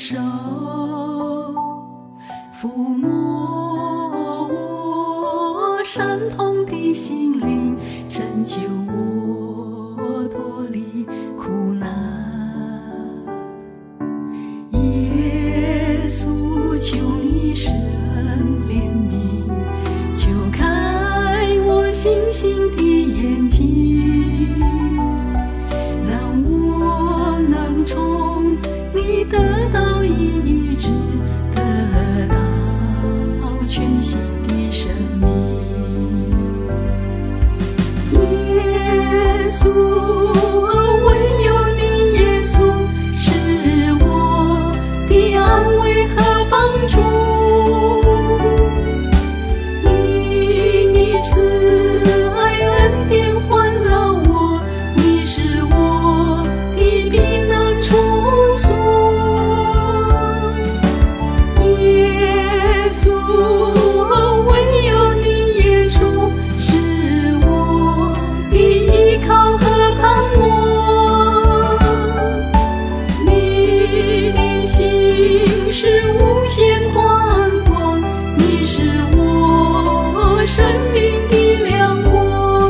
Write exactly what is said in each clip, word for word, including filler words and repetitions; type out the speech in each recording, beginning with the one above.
手，抚摸我伤痛的心灵，拯救我脱离苦难。耶稣，求你施恩怜悯，求开我信心的眼睛，让我能从你得到医治，得到全新的生命。耶稣，唯有你耶稣是我的安慰和帮助，你以慈爱恩典环绕我，你是我的避难处所。耶稣，唯有你耶稣是我的依靠和盼望，你的心是无限宽广，你是我生命的亮光。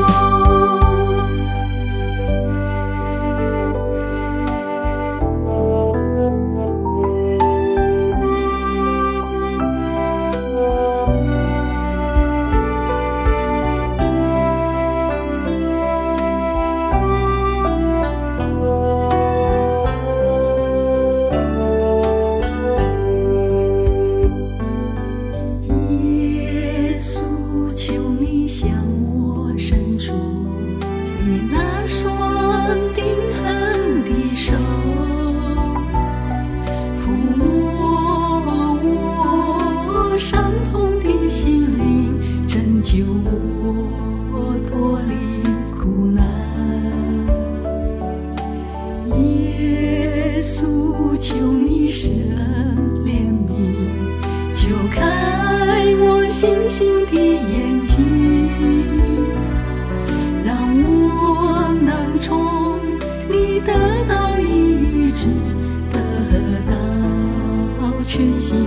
耶稣，求你向我伸出你那双定恒的手，抚摸我伤痛的心灵，拯救我脱离苦难。耶稣，求你施恩怜悯，求开我信心的眼睛，让我能从你得到医治，得到全新